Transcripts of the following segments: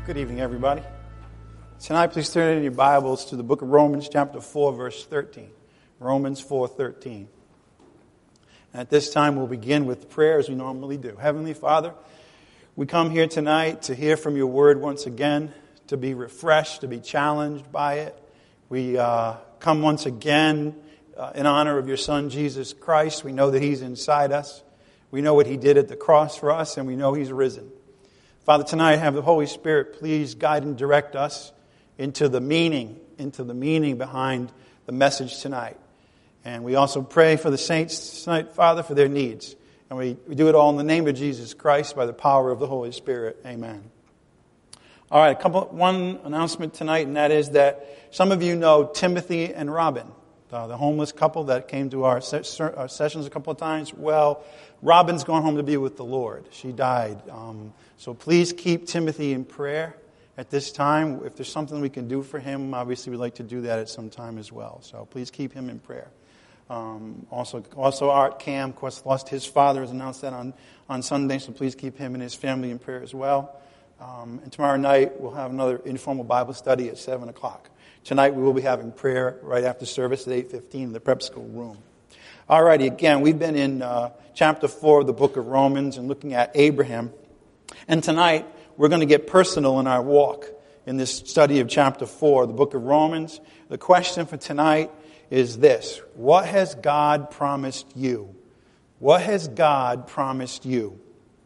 Good evening, everybody. Tonight, please turn in your Bibles to the book of Romans, chapter 4, verse 13. Romans 4:13. At this time, we'll begin with prayer as we normally do. Heavenly Father, we come here tonight to hear from your word once again, to be refreshed, to be challenged by it. We come once again in honor of your Son, Jesus Christ. We know that he's inside us. We know what he did at the cross for us, and we know he's risen. Father, tonight, have the Holy Spirit please guide and direct us into the meaning behind the message tonight. And we also pray for the saints tonight, Father, for their needs. And we do it all in the name of Jesus Christ by the power of the Holy Spirit. Amen. All right, one announcement tonight, and that is that some of you know Timothy and Robin, the homeless couple that came to our sessions a couple of times. Well, Robin's gone home to be with the Lord. She died. So please keep Timothy in prayer at this time. If there's something we can do for him, obviously we'd like to do that at some time as well. So please keep him in prayer. Also Art Cam, of course, lost his father, has announced that on Sunday, so please keep him and his family in prayer as well. And tomorrow night we'll have another informal Bible study at 7 o'clock. Tonight we will be having prayer right after service at 8:15 in the prep school room. All righty, again, we've been in chapter 4 of the book of Romans and looking at Abraham. And tonight, we're going to get personal in our walk in this study of chapter 4 of the book of Romans. The question for tonight is this: what has God promised you? What has God promised you?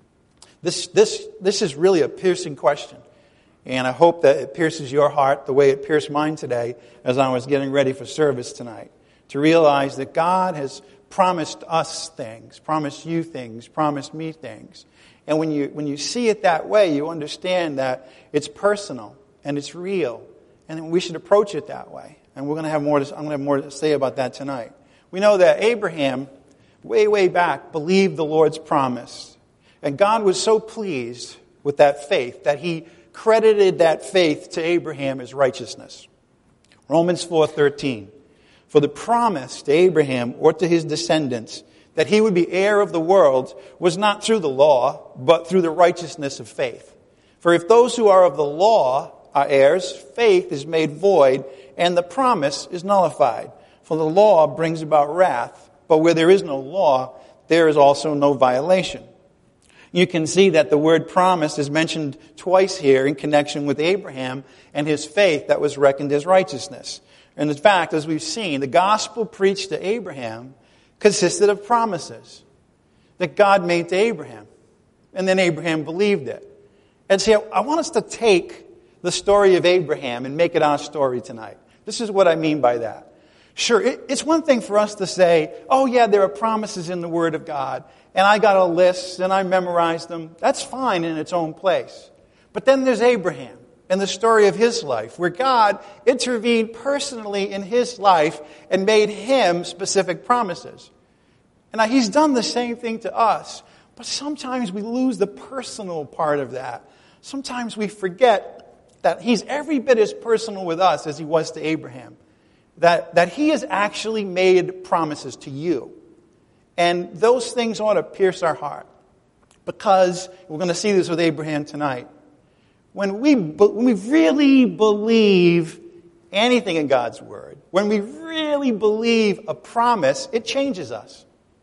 This is really a piercing question. And I hope that it pierces your heart the way it pierced mine today as I was getting ready for service tonight. To realize that God has promised us things, promised you things, promised me things. And when you see it that way, you understand that it's personal and it's real, and we should approach it that way. And I'm going to have more to say about that tonight. We know that Abraham, way back, believed the Lord's promise, and God was so pleased with that faith that he credited that faith to Abraham as righteousness. Romans 4:13. For the promise to Abraham or to his descendants that he would be heir of the world was not through the law, but through the righteousness of faith. For if those who are of the law are heirs, faith is made void, and the promise is nullified. For the law brings about wrath, but where there is no law, there is also no violation. You can see that the word promise is mentioned twice here in connection with Abraham and his faith that was reckoned as righteousness. And in fact, as we've seen, the gospel preached to Abraham consisted of promises that God made to Abraham. And then Abraham believed it. And see, I want us to take the story of Abraham and make it our story tonight. This is what I mean by that. Sure, it's one thing for us to say, oh yeah, there are promises in the Word of God, and I got a list and I memorized them. That's fine in its own place. But then there's Abraham and the story of his life, where God intervened personally in his life and made him specific promises. And now he's done the same thing to us, but sometimes we lose the personal part of that. Sometimes we forget that he's every bit as personal with us as he was to Abraham. That he has actually made promises to you. And those things ought to pierce our heart. Because we're going to see this with Abraham tonight. When we really believe anything in God's Word, when we really believe a promise, it changes us.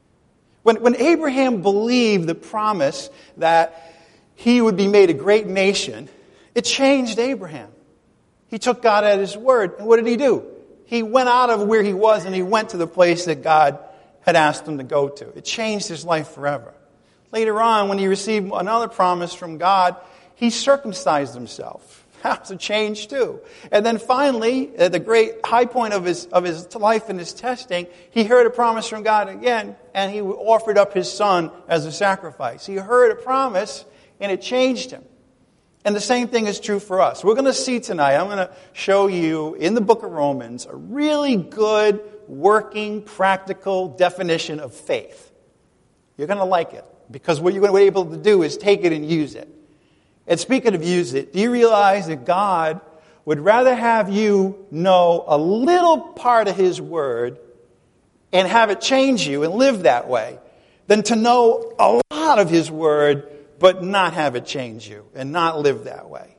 When Abraham believed the promise that he would be made a great nation, it changed Abraham. He took God at his word, and what did he do? He went out of where he was and he went to the place that God had asked him to go to. It changed his life forever. Later on, when he received another promise from God, he circumcised himself. That was a change too. And then finally, at the great high point of his life and his testing, he heard a promise from God again, and he offered up his son as a sacrifice. He heard a promise, and it changed him. And the same thing is true for us. We're going to see tonight, I'm going to show you in the book of Romans a really good, working, practical definition of faith. You're going to like it, because what you're going to be able to do is take it and use it. And speaking of use it, do you realize that God would rather have you know a little part of His Word and have it change you and live that way than to know a lot of His Word but not have it change you and not live that way?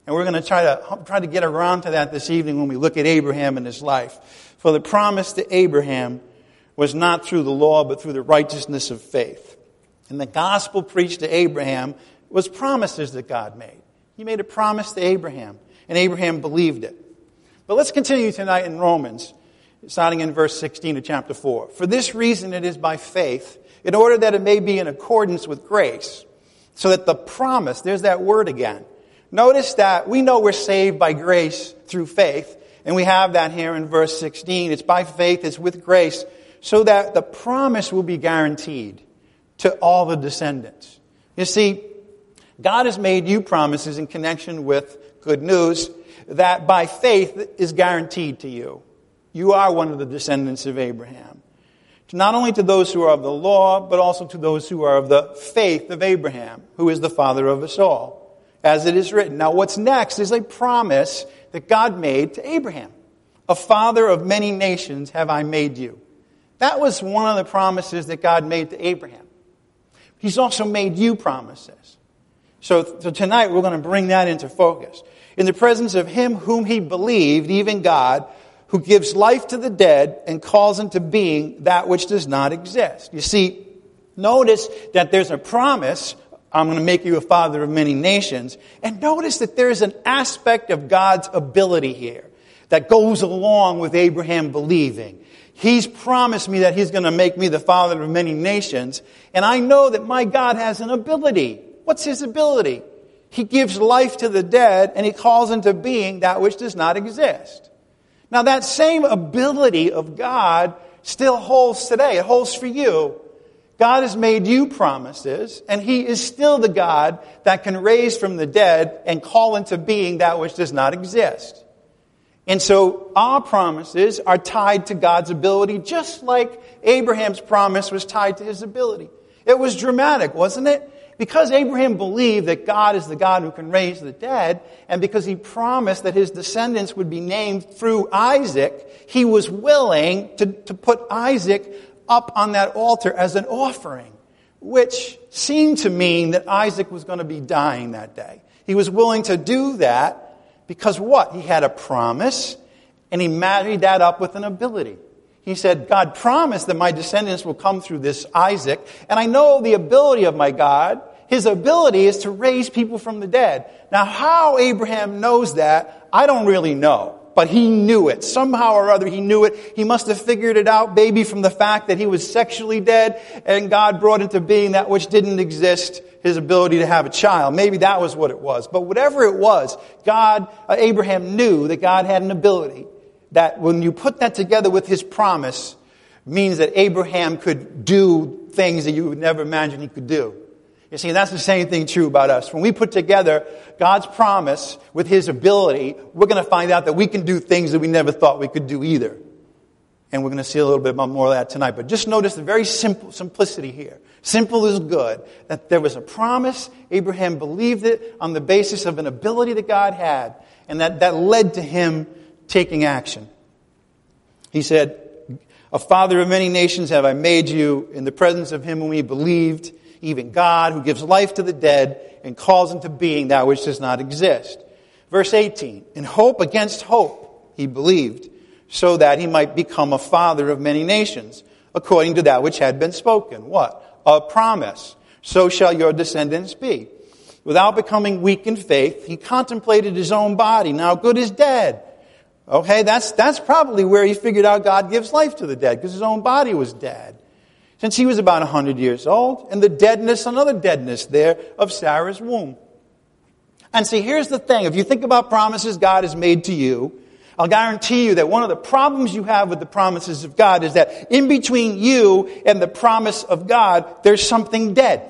And we're going to try to get around to that this evening when we look at Abraham and his life. For the promise to Abraham was not through the law, but through the righteousness of faith. And the gospel preached to Abraham was promises that God made. He made a promise to Abraham, and Abraham believed it. But let's continue tonight in Romans, starting in verse 16 of chapter 4. For this reason it is by faith, in order that it may be in accordance with grace, so that the promise, there's that word again. Notice that we know we're saved by grace through faith, and we have that here in verse 16. It's by faith, it's with grace, so that the promise will be guaranteed to all the descendants. You see, God has made you promises in connection with good news that by faith is guaranteed to you. You are one of the descendants of Abraham. Not only to those who are of the law, but also to those who are of the faith of Abraham, who is the father of us all, as it is written. Now what's next is a promise that God made to Abraham. A father of many nations have I made you. That was one of the promises that God made to Abraham. He's also made you promises. So tonight we're going to bring that into focus. In the presence of him whom he believed, even God, who gives life to the dead and calls into being that which does not exist. You see, notice that there's a promise, I'm going to make you a father of many nations. And notice that there's an aspect of God's ability here that goes along with Abraham believing. He's promised me that he's going to make me the father of many nations. And I know that my God has an ability. What's his ability? He gives life to the dead and he calls into being that which does not exist. Now that same ability of God still holds today. It holds for you. God has made you promises, and he is still the God that can raise from the dead and call into being that which does not exist. And so our promises are tied to God's ability, just like Abraham's promise was tied to his ability. It was dramatic, wasn't it? Because Abraham believed that God is the God who can raise the dead, and because he promised that his descendants would be named through Isaac, he was willing to put Isaac up on that altar as an offering, which seemed to mean that Isaac was going to be dying that day. He was willing to do that because what? He had a promise, and he married that up with an ability. He said, God promised that my descendants will come through this Isaac, and I know the ability of my God. His ability is to raise people from the dead. Now, how Abraham knows that, I don't really know. But he knew it. Somehow or other, he knew it. He must have figured it out, maybe from the fact that he was sexually dead, and God brought into being that which didn't exist, his ability to have a child. Maybe that was what it was. But whatever it was, Abraham knew that God had an ability that when you put that together with his promise, means that Abraham could do things that you would never imagine he could do. You see, that's the same thing true about us. When we put together God's promise with his ability, we're going to find out that we can do things that we never thought we could do either. And we're going to see a little bit more of that tonight. But just notice the very simplicity here. Simple is good. That there was a promise. Abraham believed it on the basis of an ability that God had. And that led to him taking action. He said, a father of many nations have I made you in the presence of him whom he believed, even God, who gives life to the dead and calls into being that which does not exist. Verse 18, in hope against hope he believed, so that he might become a father of many nations, according to that which had been spoken. What? A promise. So shall your descendants be. Without becoming weak in faith, he contemplated his own body, now good as dead. Okay, that's probably where he figured out God gives life to the dead, because his own body was dead. Since he was about 100 years old, and the deadness, another deadness there of Sarah's womb. And see, here's the thing. If you think about promises God has made to you, I'll guarantee you that one of the problems you have with the promises of God is that in between you and the promise of God, there's something dead.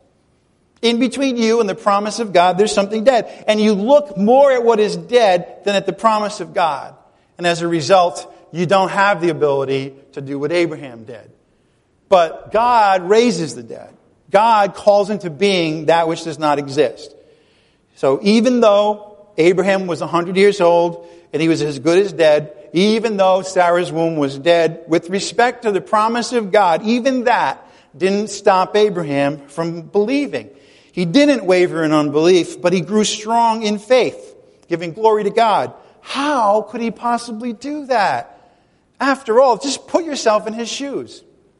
In between you and the promise of God, there's something dead. And you look more at what is dead than at the promise of God. And as a result, you don't have the ability to do what Abraham did. But God raises the dead. God calls into being that which does not exist. So even though Abraham was 100 years old and he was as good as dead, even though Sarah's womb was dead, with respect to the promise of God, even that didn't stop Abraham from believing. He didn't waver in unbelief, but he grew strong in faith. giving glory to God. How could he possibly do that? After all, just put yourself in his shoes.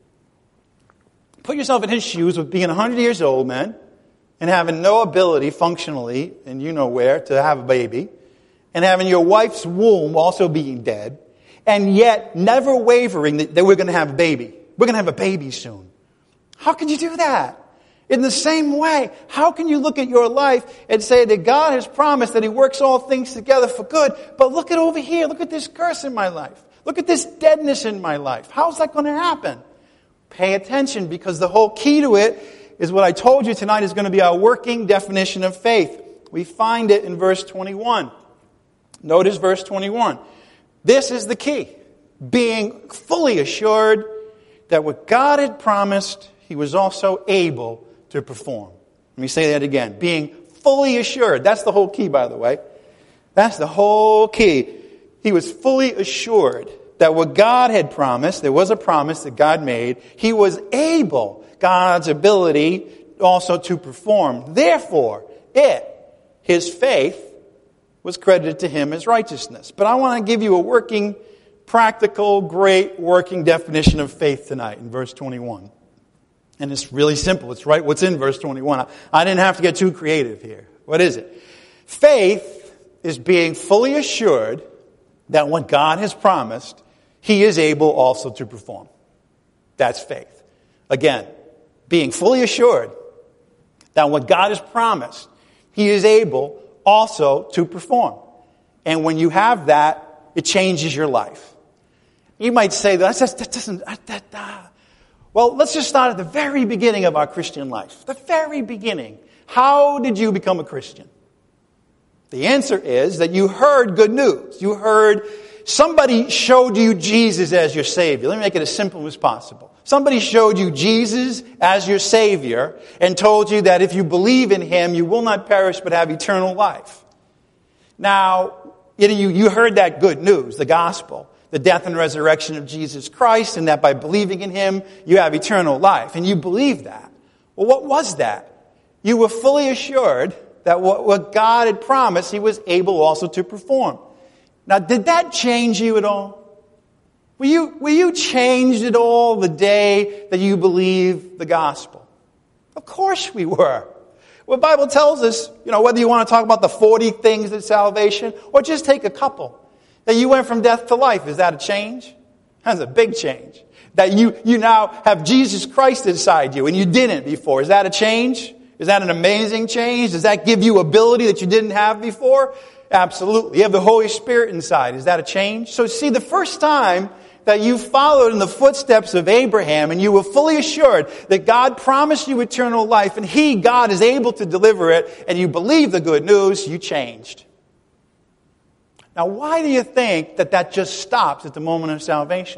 Put yourself in his shoes with being 100 years old, man, and having no ability functionally, and you know where, to have a baby, and having your wife's womb also being dead, and yet never wavering that we're going to have a baby. We're going to have a baby soon. How can you do that? In the same way, how can you look at your life and say that God has promised that he works all things together for good, but look at over here, look at this curse in my life. Look at this deadness in my life. How's that going to happen? Pay attention, because the whole key to it is what I told you tonight is going to be our working definition of faith. We find it in verse 21. Notice verse 21. This is the key. Being fully assured that what God had promised, he was also able to perform. Let me say that again. Being fully assured. That's the whole key, by the way. That's the whole key. He was fully assured that what God had promised, there was a promise that God made, he was able, God's ability also to perform. Therefore, his faith, was credited to him as righteousness. But I want to give you a working, practical, great working definition of faith tonight in verse 21. And it's really simple. It's right what's in verse 21. I didn't have to get too creative here. What is it? Faith is being fully assured that what God has promised, he is able also to perform. That's faith. Again, being fully assured that what God has promised, he is able also to perform. And when you have that, it changes your life. You might say, that doesn't. Well, let's just start at the very beginning of our Christian life. The very beginning. How did you become a Christian? The answer is that you heard good news. You heard somebody showed you Jesus as your Savior. Let me make it as simple as possible. Somebody showed you Jesus as your Savior and told you that if you believe in him, you will not perish but have eternal life. Now, you heard that good news, the gospel, the death and resurrection of Jesus Christ, and that by believing in him, you have eternal life. And you believed that. Well, what was that? You were fully assured that what God had promised, he was able also to perform. Now, did that change you at all? Were you changed at all the day that you believed the gospel? Of course we were. Well, the Bible tells us, whether you want to talk about the 40 things of salvation, or just take a couple, that you went from death to life. Is that a change? That's a big change. That you now have Jesus Christ inside you, and you didn't before. Is that a change? Is that an amazing change? Does that give you ability that you didn't have before? Absolutely. You have the Holy Spirit inside. Is that a change? So see, the first time that you followed in the footsteps of Abraham and you were fully assured that God promised you eternal life and God is able to deliver it, and you believe the good news, you changed. Now, why do you think that just stops at the moment of salvation?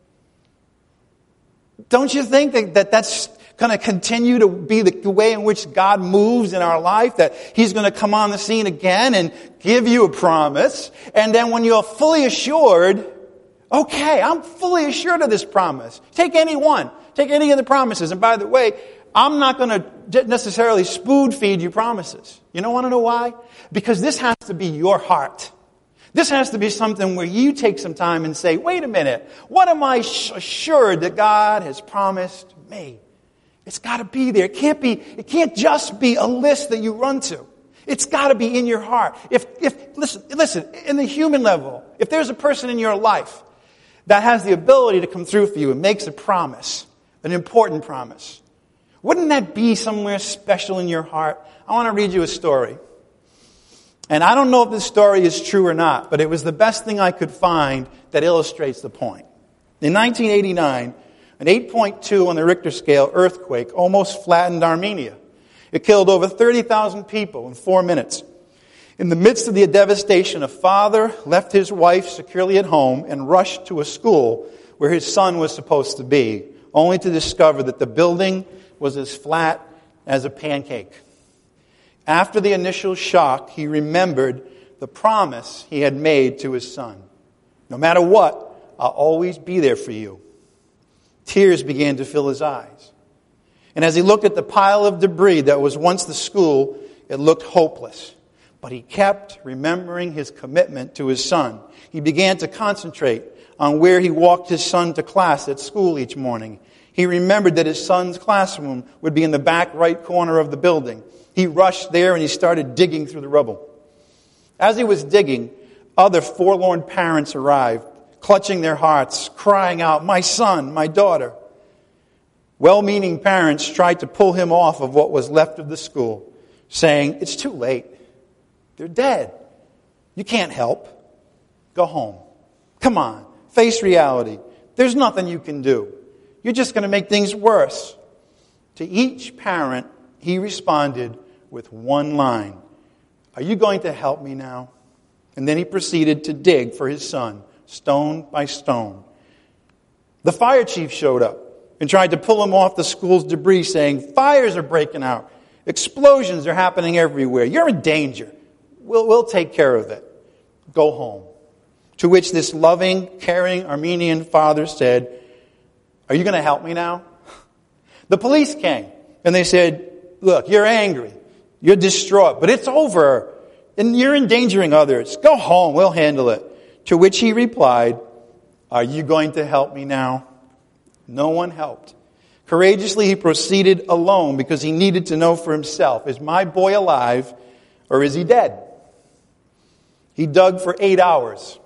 Don't you think that's going to continue to be the way in which God moves in our life, that he's going to come on the scene again and give you a promise, and then when you're fully assured, okay, I'm fully assured of this promise. Take any one. Take any of the promises. And by the way, I'm not going to necessarily spoon feed you promises. You don't want to know why? Because this has to be your heart. This has to be something where you take some time and say, wait a minute, what am I assured that God has promised me? It's got to be there. It can't just be a list that you run to. It's got to be in your heart. Listen, in the human level, if there's a person in your life that has the ability to come through for you and makes a promise, an important promise, wouldn't that be somewhere special in your heart? I want to read you a story. And I don't know if this story is true or not, but it was the best thing I could find that illustrates the point. In 1989, an 8.2 on the Richter scale earthquake almost flattened Armenia. It killed over 30,000 people in 4 minutes. In the midst of the devastation, a father left his wife securely at home and rushed to a school where his son was supposed to be, only to discover that the building was as flat as a pancake. After the initial shock, he remembered the promise he had made to his son. No matter what, I'll always be there for you. Tears began to fill his eyes. And as he looked at the pile of debris that was once the school, it looked hopeless. But he kept remembering his commitment to his son. He began to concentrate on where he walked his son to class at school each morning. He remembered that his son's classroom would be in the back right corner of the building. He rushed there and he started digging through the rubble. As he was digging, other forlorn parents arrived, clutching their hearts, crying out, "My son, my daughter." Well-meaning parents tried to pull him off of what was left of the school, saying, "It's too late. They're dead. You can't help. Go home. Come on, face reality. There's nothing you can do. You're just going to make things worse." To each parent, he responded with one line, "Are you going to help me now?" And then he proceeded to dig for his son, stone by stone. The fire chief showed up and tried to pull him off the school's debris, saying, "Fires are breaking out. Explosions are happening everywhere. You're in danger. We'll take care of it. Go home." To which this loving, caring Armenian father said, "Are you going to help me now?" The police came and they said, "Look, you're angry. You're distraught, but it's over. And you're endangering others. Go home. We'll handle it." To which he replied, "Are you going to help me now?" No one helped. Courageously, he proceeded alone because he needed to know for himself, is my boy alive or is he dead? He dug for 8 hours.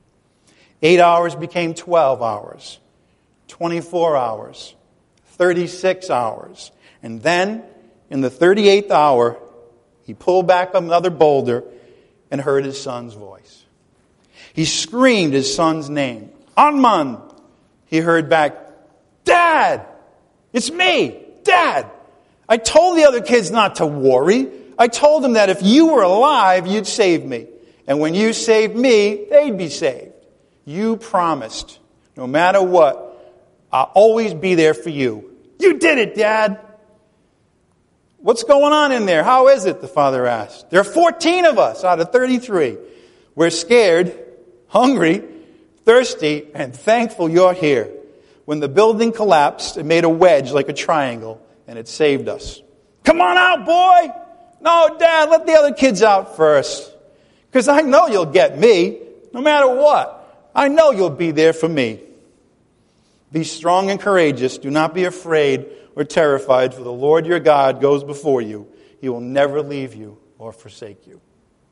8 hours became 12 hours, 24 hours, 36 hours. And then, in the 38th hour, he pulled back another boulder and heard his son's voice. He screamed his son's name. "Arman!" He heard back, "Dad! It's me, Dad! I told the other kids not to worry. I told them that if you were alive, you'd save me. And when you saved me, they'd be saved. You promised, no matter what, I'll always be there for you. You did it, Dad." "What's going on in there? How is it?" the father asked. "There are 14 of us out of 33. We're scared, hungry, thirsty, and thankful you're here. When the building collapsed, it made a wedge like a triangle, and it saved us." "Come on out, boy!" "No, Dad, let the other kids out first. Because I know you'll get me, no matter what. I know you'll be there for me." Be strong and courageous. Do not be afraid or terrified, for the Lord your God goes before you. He will never leave you or forsake you.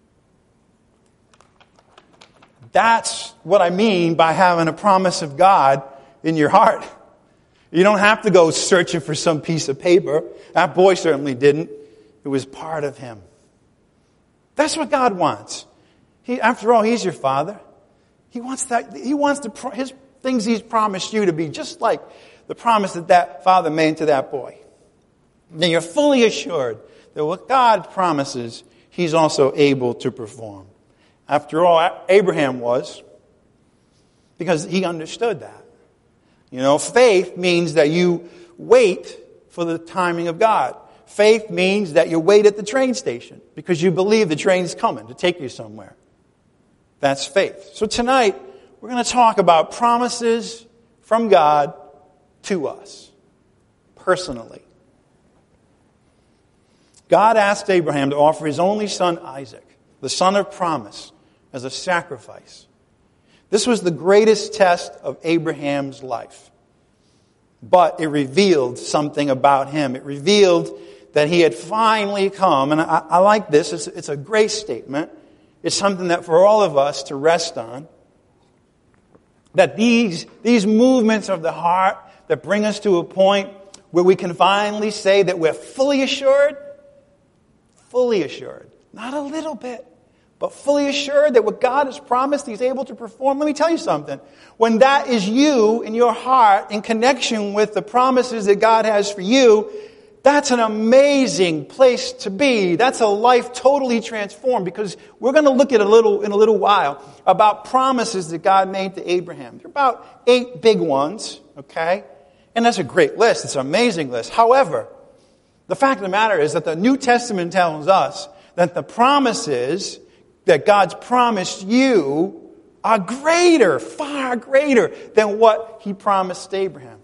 That's what I mean by having a promise of God in your heart. You don't have to go searching for some piece of paper. That boy certainly didn't. It was part of him. That's what God wants. After all, He's your Father. He wants that. He wants His things He's promised you to be just like the promise that father made to that boy. Then you're fully assured that what God promises, He's also able to perform. After all, Abraham was, because he understood that. You know, faith means that you wait for the timing of God. Faith means that you wait at the train station because you believe the train's coming to take you somewhere. That's faith. So tonight, we're going to talk about promises from God to us, personally. God asked Abraham to offer his only son, Isaac, the son of promise, as a sacrifice. This was the greatest test of Abraham's life. But it revealed something about him. It revealed that he had finally come. And I like this. It's a great statement. It's something that for all of us to rest on. That these movements of the heart that bring us to a point where we can finally say that we're fully assured. Fully assured. Not a little bit. But fully assured that what God has promised, He's able to perform. Let me tell you something. When that is you in your heart in connection with the promises that God has for you, that's an amazing place to be. That's a life totally transformed, because we're going to look at in a little while about promises that God made to Abraham. There are about 8 big ones, okay? And that's a great list. It's an amazing list. However, the fact of the matter is that the New Testament tells us that the promises that God's promised you are greater, far greater than what He promised Abraham.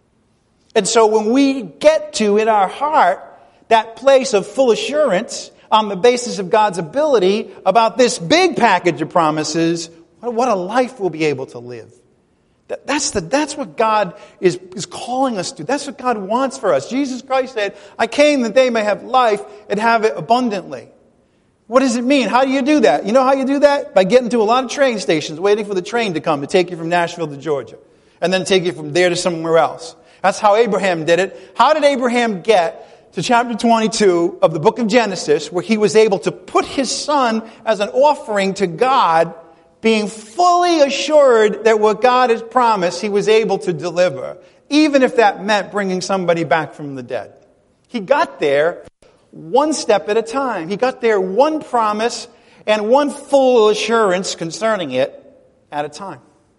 And so when we get to, in our heart, that place of full assurance on the basis of God's ability about this big package of promises, what a life we'll be able to live. That's what God is calling us to. That's what God wants for us. Jesus Christ said, I came that they may have life and have it abundantly. What does it mean? How do you do that? You know how you do that? By getting to a lot of train stations, waiting for the train to come to take you from Nashville to Georgia, and then take you from there to somewhere else. That's how Abraham did it. How did Abraham get to chapter 22 of the book of Genesis, where he was able to put his son as an offering to God, being fully assured that what God has promised, he was able to deliver, even if that meant bringing somebody back from the dead? He got there one step at a time. He got there one promise and one full assurance concerning it at a time.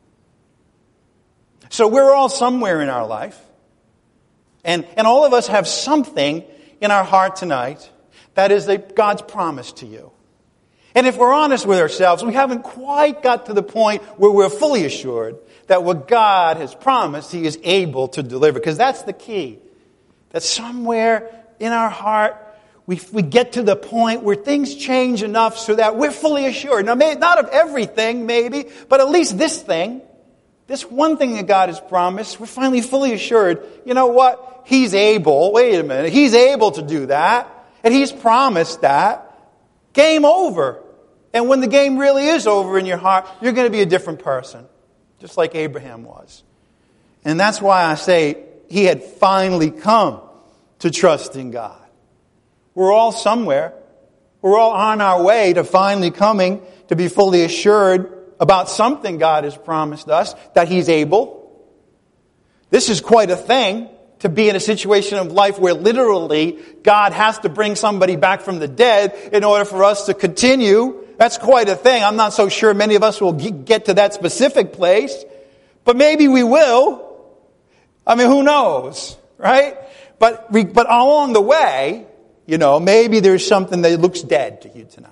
So we're all somewhere in our life, and all of us have something in our heart tonight that is God's promise to you. And if we're honest with ourselves, we haven't quite got to the point where we're fully assured that what God has promised, he is able to deliver. Because that's the key. That somewhere in our heart, we get to the point where things change enough so that we're fully assured. Now, not of everything, maybe, but at least this thing, this one thing that God has promised, we're finally fully assured, you know what? He's able, wait a minute, he's able to do that. And he's promised that. Game over. And when the game really is over in your heart, you're going to be a different person. Just like Abraham was. And that's why I say he had finally come to trust in God. We're all somewhere. We're all on our way to finally coming to be fully assured about something God has promised us, that he's able. This is quite a thing, to be in a situation of life where literally God has to bring somebody back from the dead in order for us to continue. That's quite a thing. I'm not so sure many of us will get to that specific place, but maybe we will. I mean, who knows, right? But along the way, maybe there's something that looks dead to you tonight.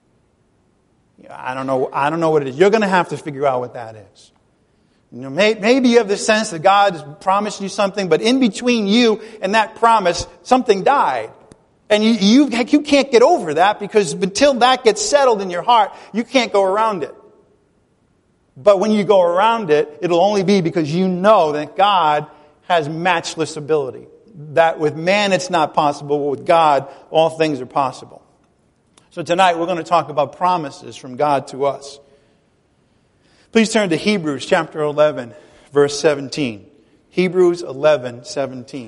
I don't know what it is. You're going to have to figure out what that is. Maybe you have the sense that God has promised you something, but in between you and that promise, something died. And you can't get over that, because until that gets settled in your heart, you can't go around it. But when you go around it, it'll only be because you know that God has matchless ability. That with man it's not possible, but with God all things are possible. So tonight we're going to talk about promises from God to us. Please turn to Hebrews chapter 11, verse 17. Hebrews 11, 17.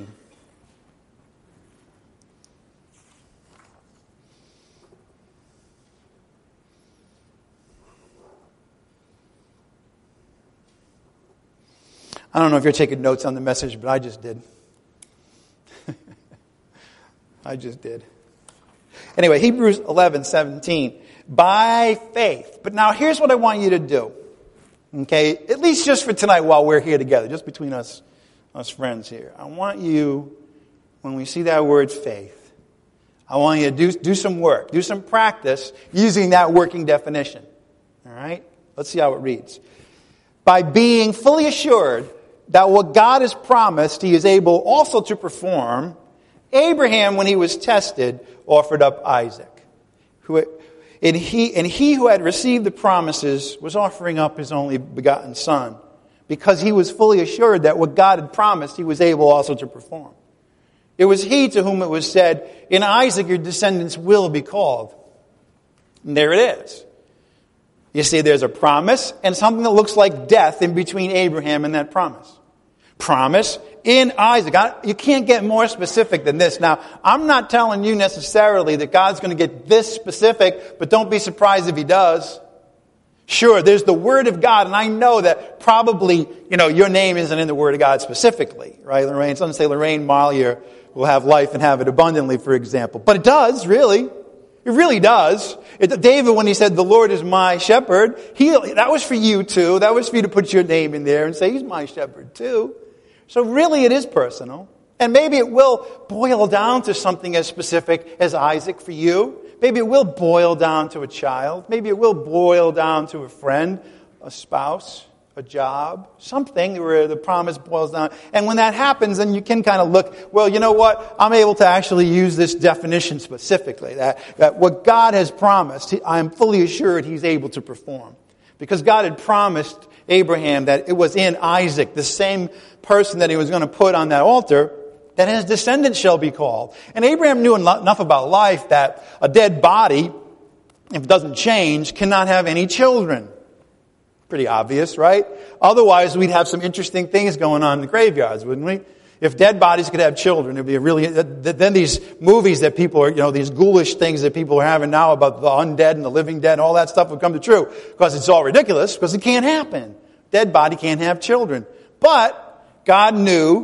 I don't know if you're taking notes on the message, but I just did. I just did. Anyway, Hebrews 11, 17. By faith. But now here's what I want you to do. Okay, at least just for tonight while we're here together, just between us friends here. I want you, when we see that word faith, I want you to do some work, do some practice using that working definition. All right? Let's see how it reads. By being fully assured that what God has promised he is able also to perform, Abraham, when he was tested, offered up Isaac. And he who had received the promises was offering up his only begotten son, because he was fully assured that what God had promised he was able also to perform. It was he to whom it was said, in Isaac your descendants will be called. And there it is. You see, there's a promise and something that looks like death in between Abraham and that promise. Promise in Isaac. You can't get more specific than this. Now, I'm not telling you necessarily that God's going to get this specific, but don't be surprised if he does. Sure, there's the Word of God, and I know that probably, your name isn't in the Word of God specifically, right, Lorraine? It doesn't say Lorraine Mollier will have life and have it abundantly, for example. But it does, really. It really does. David, when he said, the Lord is my shepherd, that was for you too. That was for you to put your name in there and say, he's my shepherd too. So really it is personal. And maybe it will boil down to something as specific as Isaac for you. Maybe it will boil down to a child. Maybe it will boil down to a friend, a spouse, a job, something where the promise boils down. And when that happens, then you can kind of look, well, you know what? I'm able to actually use this definition specifically, that what God has promised, I'm fully assured He's able to perform. Because God had promised Abraham that it was in Isaac, the same person that He was going to put on that altar, that his descendants shall be called. And Abraham knew enough about life that a dead body, if it doesn't change, cannot have any children. Pretty obvious, right? Otherwise, we'd have some interesting things going on in the graveyards, wouldn't we? If dead bodies could have children, it'd be then these movies that people are, these ghoulish things that people are having now about the undead and the living dead, all that stuff would come to true. Because it's all ridiculous, because it can't happen. Dead body can't have children. But Abraham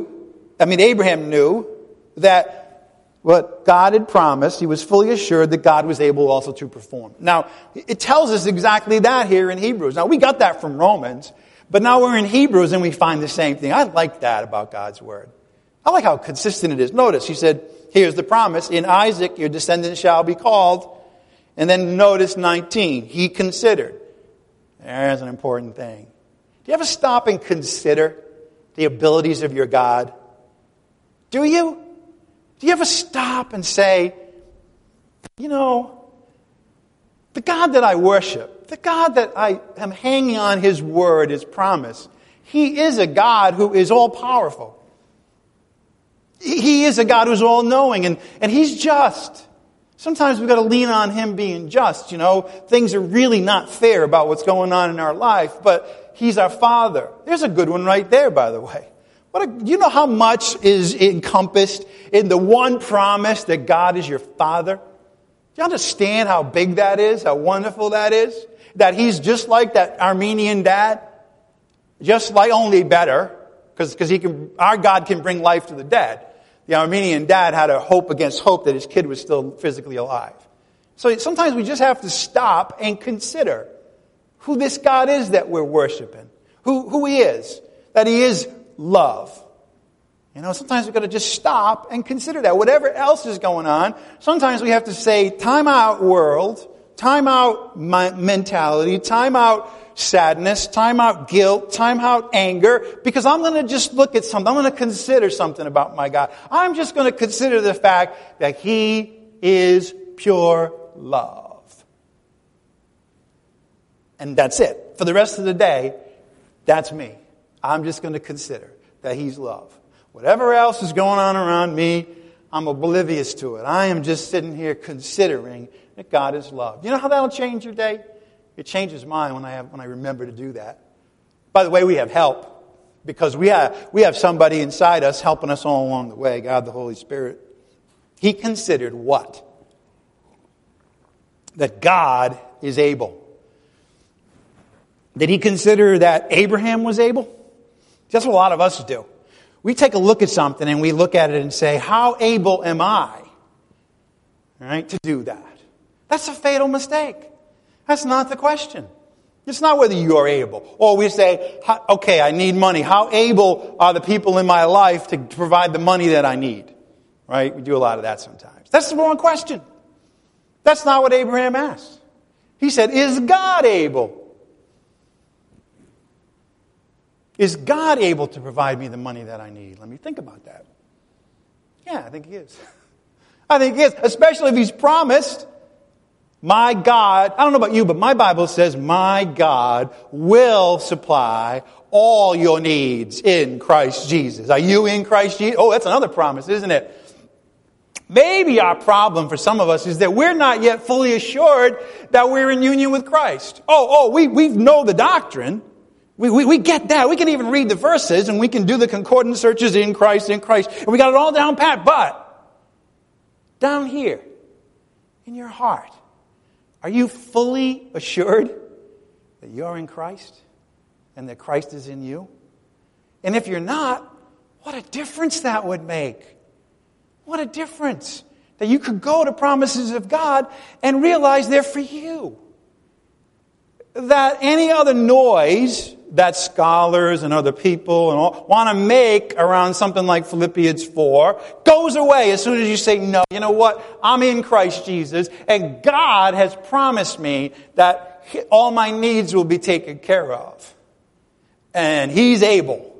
knew that what God had promised, he was fully assured that God was able also to perform. Now, it tells us exactly that here in Hebrews. Now, we got that from Romans, but now we're in Hebrews and we find the same thing. I like that about God's Word. I like how consistent it is. Notice, he said, here's the promise, in Isaac your descendants shall be called. And then notice 19, he considered. There's an important thing. Do you ever stop and consider the abilities of your God? Do you? Do you ever stop and say, the God that I worship, the God that I am hanging on His word, His promise, He is a God who is all-powerful. He is a God who's all-knowing, and He's just. Sometimes we've got to lean on Him being just, Things are really not fair about what's going on in our life, but He's our Father. There's a good one right there, by the way. You know how much is encompassed in the one promise that God is your Father? Do you understand how big that is? How wonderful that is? That He's just like that Armenian dad? Just like, only better. Because our God can bring life to the dead. The Armenian dad had a hope against hope that his kid was still physically alive. So sometimes we just have to stop and consider who this God is that we're worshiping. Who He is. That He is love. Sometimes we've got to just stop and consider that. Whatever else is going on, sometimes we have to say, time out world, time out my mentality, time out sadness, time out guilt, time out anger, because I'm going to just look at something. I'm going to consider something about my God. I'm just going to consider the fact that He is pure love. And that's it. For the rest of the day, that's me. I'm just going to consider that He's love. Whatever else is going on around me, I'm oblivious to it. I am just sitting here considering that God is love. You know how that'll change your day? It changes mine when I remember to do that. By the way, we have help because we have somebody inside us helping us all along the way, God the Holy Spirit. He considered what? That God is able. Did He consider that Abraham was able? That's what a lot of us do. We take a look at something and we look at it and say, how able am I, right, to do that? That's a fatal mistake. That's not the question. It's not whether you're able. Or we say, okay, I need money. How able are the people in my life to provide the money that I need? Right? We do a lot of that sometimes. That's the wrong question. That's not what Abraham asked. He said, is God able? Is God able to provide me the money that I need? Let me think about that. Yeah, I think He is. I think He is. Especially if He's promised, my God, I don't know about you, but my Bible says, my God will supply all your needs in Christ Jesus. Are you in Christ Jesus? Oh, that's another promise, isn't it? Maybe our problem for some of us is that we're not yet fully assured that we're in union with Christ. We know the doctrine. We get that. We can even read the verses and we can do the concordance searches in Christ. And we got it all down pat. But down here in your heart, are you fully assured that you're in Christ and that Christ is in you? And if you're not, what a difference that would make. What a difference that you could go to promises of God and realize they're for you. That any other noise that scholars and other people and all want to make around something like Philippians 4 goes away as soon as you say, no, you know what? I'm in Christ Jesus and God has promised me that all my needs will be taken care of. and he's able.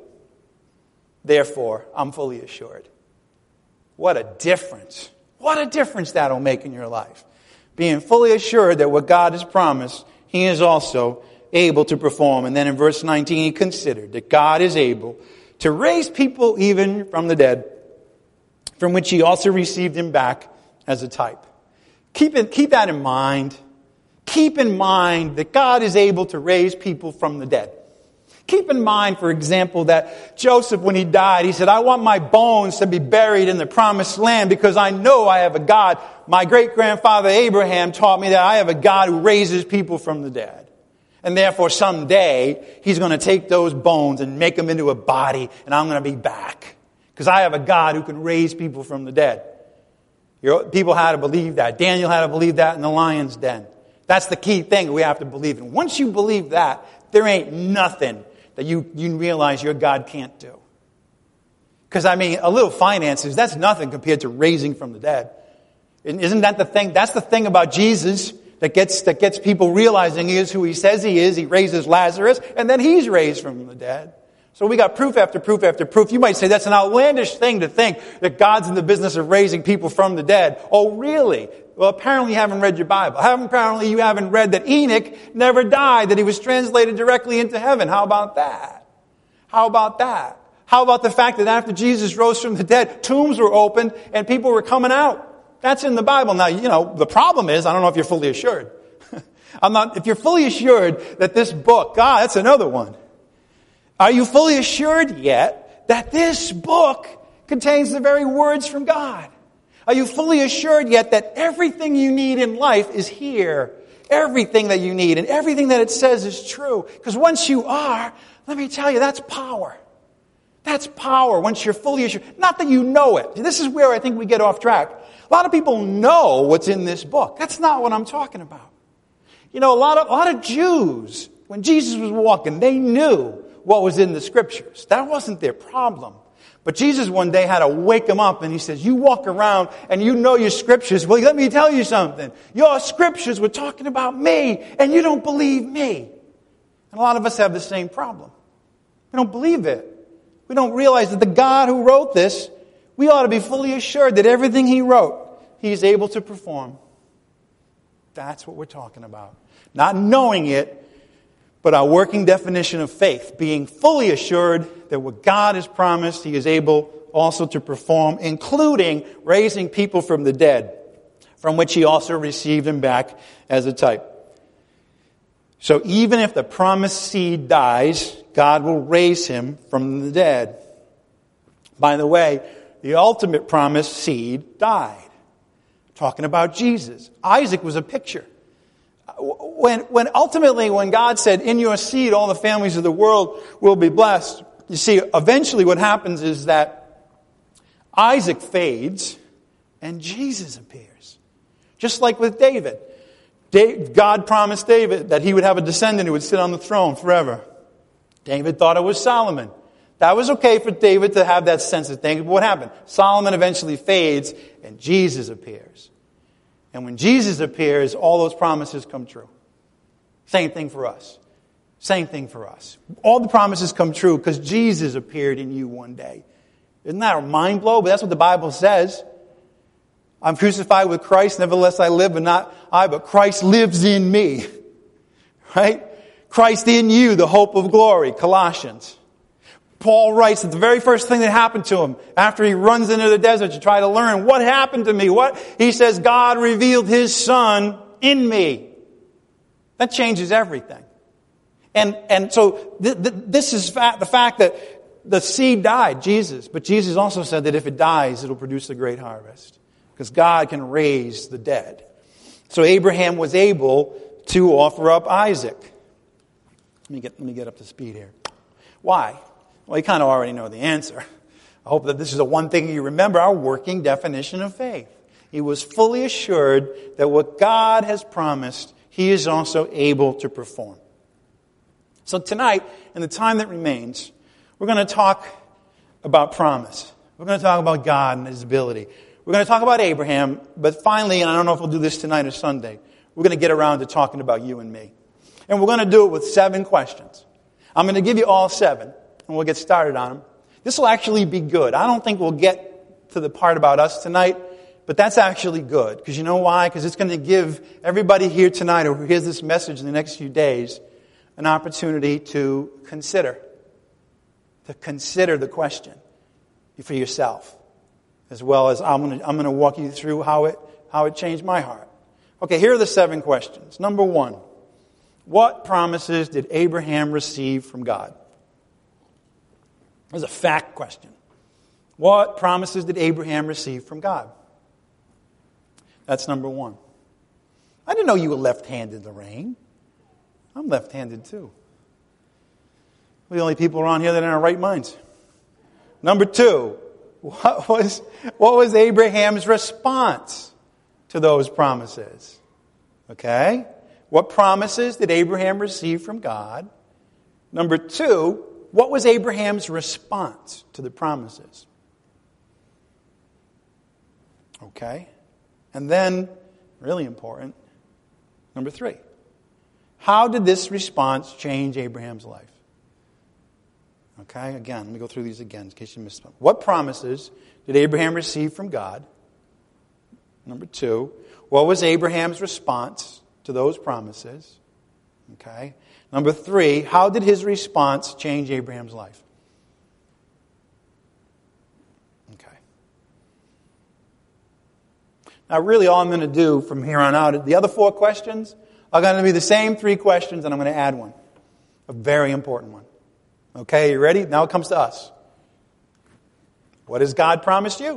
Therefore, I'm fully assured. What a difference. What a difference that'll make in your life. Being fully assured that what God has promised, he is also able to perform. And then in verse 19, he considered that God is able to raise people even from the dead, from which he also received him back as a type. Keep that in mind. Keep in mind that God is able to raise people from the dead. Keep in mind, for example, that Joseph, when he died, he said, I want my bones to be buried in the promised land because I know I have a God. My great-grandfather Abraham taught me that I have a God who raises people from the dead. And therefore, someday, he's going to take those bones and make them into a body, and I'm going to be back. Because I have a God who can raise people from the dead. People had to believe that. Daniel had to believe that in the lion's den. That's the key thing we have to believe in. Once you believe that, there ain't nothing that you realize your God can't do. Because, I mean, a little finances, that's nothing compared to raising from the dead. Isn't that the thing? That's the thing about Jesus that gets people realizing he is who he says he is. He raises Lazarus, and then he's raised from the dead. So we got proof after proof after proof. You might say that's an outlandish thing to think that God's in the business of raising people from the dead. Oh, really? Well, apparently you haven't read your Bible. Apparently you haven't read that Enoch never died, that he was translated directly into heaven. How about that? How about that? How about the fact that after Jesus rose from the dead, tombs were opened and people were coming out? That's in the Bible. Now, the problem is, I don't know if you're fully assured. If you're fully assured that this book, God, that's another one. Are you fully assured yet that this book contains the very words from God? Are you fully assured yet that everything you need in life is here? Everything that you need and everything that it says is true. Because once you are, let me tell you, that's power. That's power once you're fully assured. Not that you know it. This is where I think we get off track. A lot of people know what's in this book. That's not what I'm talking about. A lot of Jews, when Jesus was walking, they knew what was in the scriptures. That wasn't their problem. But Jesus one day had to wake them up and he says, you walk around and you know your scriptures. Well, let me tell you something. Your scriptures were talking about me and you don't believe me. And a lot of us have the same problem. We don't believe it. We don't realize that the God who wrote this, we ought to be fully assured that everything he wrote, he is able to perform. That's what we're talking about. Not knowing it, but our working definition of faith, being fully assured that what God has promised, he is able also to perform, including raising people from the dead, from which he also received him back as a type. So even if the promised seed dies, God will raise him from the dead. By the way, the ultimate promised seed died. Talking about Jesus. Isaac was a picture. When ultimately God said, in your seed all the families of the world will be blessed, you see, eventually what happens is that Isaac fades and Jesus appears. Just like with David. God promised David that he would have a descendant who would sit on the throne forever. David thought it was Solomon. That was okay for David to have that sense of things. But what happened? Solomon eventually fades and Jesus appears. And when Jesus appears, all those promises come true. Same thing for us. Same thing for us. All the promises come true because Jesus appeared in you one day. Isn't that a mind blow? But that's what the Bible says. I'm crucified with Christ, nevertheless I live, but not I, but Christ lives in me. Right? Christ in you, the hope of glory, Colossians. Paul writes that the very first thing that happened to him after he runs into the desert to try to learn what happened to me, he says, God revealed his Son in me. That changes everything. And so this is the fact that the seed died, Jesus. But Jesus also said that if it dies, it'll produce a great harvest. Because God can raise the dead. So Abraham was able to offer up Isaac. Let me get up to speed here. Why? Well, you kind of already know the answer. I hope that this is the one thing you remember, our working definition of faith. He was fully assured that what God has promised, he is also able to perform. So tonight, in the time that remains, we're going to talk about promise. We're going to talk about God and his ability. We're going to talk about Abraham, but finally, and I don't know if we'll do this tonight or Sunday, we're going to get around to talking about you and me. And we're going to do it with 7 questions. I'm going to give you all 7, and we'll get started on them. This will actually be good. I don't think we'll get to the part about us tonight, but that's actually good. Because you know why? Because it's going to give everybody here tonight or who hears this message in the next few days an opportunity to consider the question for yourself, as well as I'm going to walk you through how it changed my heart. Okay, here are the 7 questions. Number 1, what promises did Abraham receive from God? There's a fact question. What promises did Abraham receive from God? That's number 1. I didn't know you were left-handed, Lorraine. I'm left-handed too. We're the only people around here that are in our right minds. Number 2, what was Abraham's response to those promises? Okay? What promises did Abraham receive from God? Number 2, what was Abraham's response to the promises? Okay? And then, really important, number 3, how did this response change Abraham's life? Okay, again, let me go through these again in case you missed them. What promises did Abraham receive from God? Number 2, what was Abraham's response to those promises? Okay. Number 3, how did his response change Abraham's life? Okay. Now, really all I'm going to do from here on out, the other 4 questions are going to be the same 3 questions, and I'm going to add one, a very important one. Okay, you ready? Now it comes to us. What has God promised you?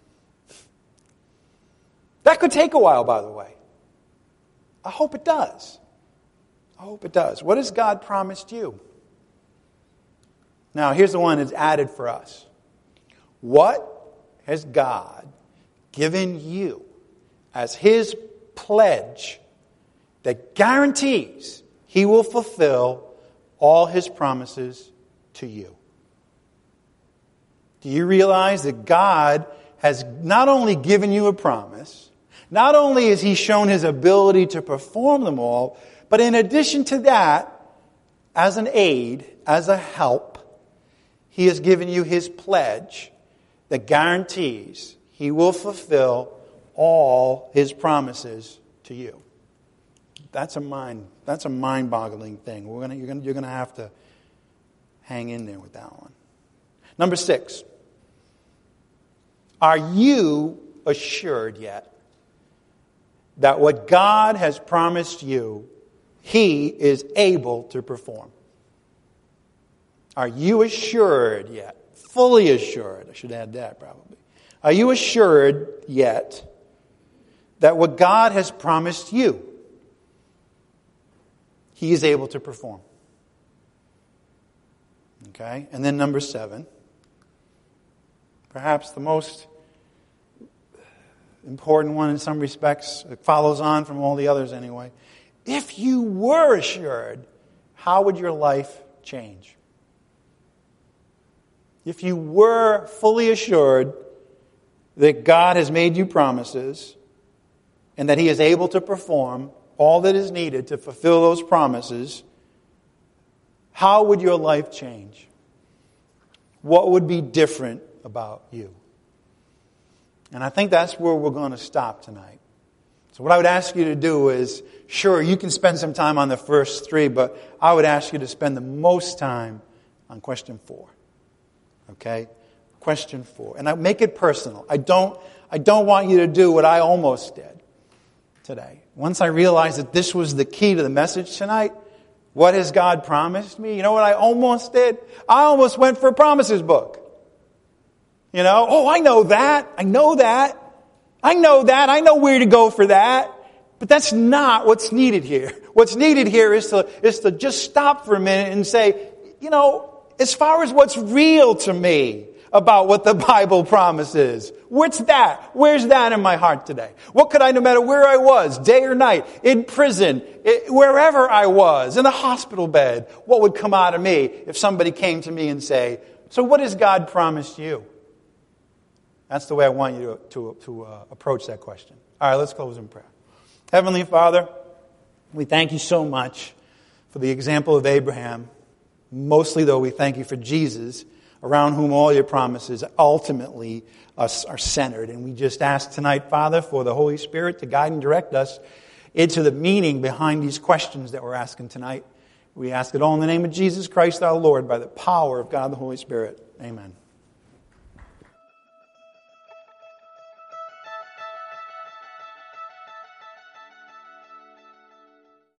That could take a while, by the way. I hope it does. I hope it does. What has God promised you? Now, here's the one that's added for us. What has God given you as His pledge that guarantees He will fulfill all His promises to you? Do you realize that God has not only given you a promise, not only has He shown His ability to perform them all, but in addition to that, as an aid, as a help, He has given you His pledge that guarantees He will fulfill all His promises to you. That's a mind-boggling thing. You're going to have to hang in there with that one. Number 6. Are you assured yet that what God has promised you, He is able to perform? Are you assured yet? Fully assured. I should add that probably. Are you assured yet that what God has promised you, He is able to perform? Okay? And then number 7. Perhaps the most important one in some respects. It follows on from all the others anyway. If you were assured, how would your life change? If you were fully assured that God has made you promises and that He is able to perform all that is needed to fulfill those promises, how would your life change? What would be different about you? And I think that's where we're going to stop tonight. So what I would ask you to do is, sure, you can spend some time on the first 3, but I would ask you to spend the most time on question 4. Okay? Question 4. And I make it personal. I don't want you to do what I almost did today. Once I realized that this was the key to the message tonight, what has God promised me? You know what I almost did? I almost went for a promises book. You know, I know that. I know that. I know that. I know where to go for that. But that's not what's needed here. What's needed here is to just stop for a minute and say, you know, as far as what's real to me about what the Bible promises, what's that? Where's that in my heart today? What could I, no matter where I was, day or night, in prison, wherever I was, in a hospital bed, what would come out of me if somebody came to me and say, so what has God promised you? That's the way I want you to approach that question. All right, let's close in prayer. Heavenly Father, we thank you so much for the example of Abraham Mostly, though, we thank you for Jesus, around whom all your promises ultimately are centered. And we just ask tonight, Father, for the Holy Spirit to guide and direct us into the meaning behind these questions that we're asking tonight. We ask it all in the name of Jesus Christ our Lord, by the power of God the Holy Spirit. Amen.